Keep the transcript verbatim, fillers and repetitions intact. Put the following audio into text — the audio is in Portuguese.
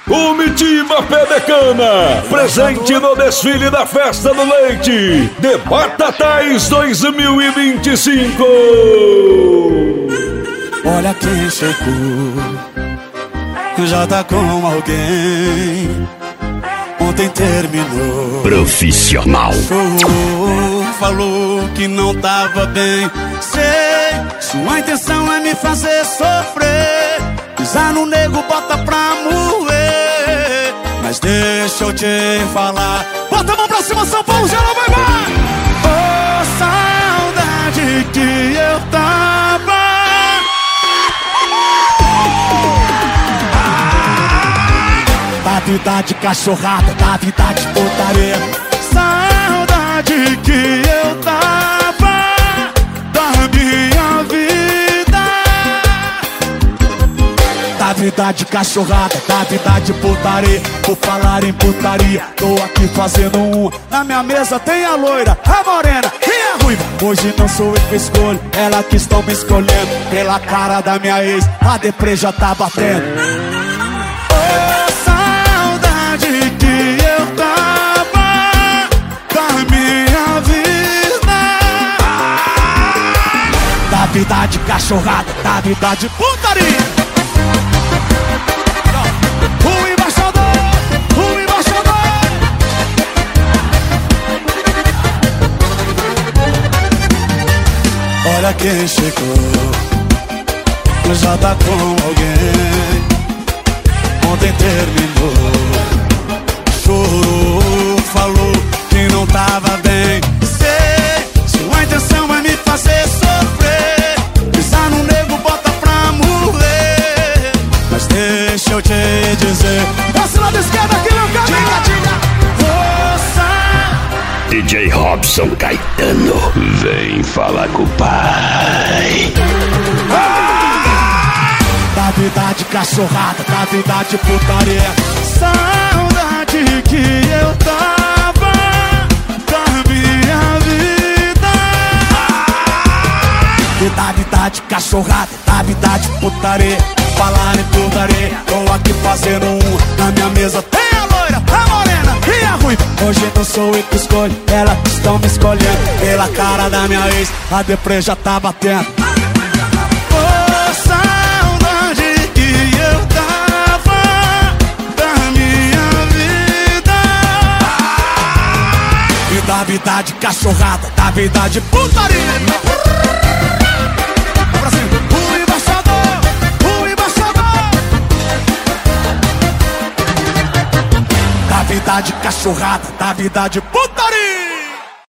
Comitiva Pé de Cana, presente no desfile da Festa do Leite de Batatais dois mil e vinte e cinco. Olha quem chegou, já tá com alguém. Ontem terminou, profissional. Chorou, falou que não tava bem. Sei, sua intenção é me fazer sofrer. Pisar no nego, bota pra moer. Mas deixa eu te falar. Bota a mão pra cima, São Paulo, geral vai vai. Oh, saudade que eu tava. Da vida de cachorrada, da vida de putaria. Saudade que eu tava da minha vida. Da vida de cachorrada, da vida de putaria. Por falar em putaria, tô aqui fazendo um. Na minha mesa tem a loira, a morena e a ruiva. Hoje não sou eu que escolho, ela que estão me escolhendo. Pela cara da minha ex, a deprê já tá batendo. Que eu tava da minha vida. Da vida de cachorrada, da vida de putaria. O embaixador, o embaixador. Olha quem chegou, já tá com alguém. Ontem terminou, chorou, falou que não tava bem. Sei, sua intenção é me fazer sofrer. Pisar no nego, bota pra morrer. Mas deixa eu te dizer, passe lá da esquerda que não cabe. Diga, diga. Ouça. D J Robson Caetano, vem falar com o pai. Ah! Da vida de cachorrada, da vida de putaria. Saudade que eu tava da minha vida. E da vida de cachorrada, da vida de putaria. Falar em putaria, tô aqui fazendo um. Na minha mesa tem a loira, a morena e a ruiva. Hoje não sou eu que escolho, elas estão me escolhendo. Pela cara da minha ex, a deprê já tá batendo. Da vida de cachorrada, da vida de putaria. Pra cima, o embaixador, o embaixador. Da vida de cachorrada, da vida de putaria.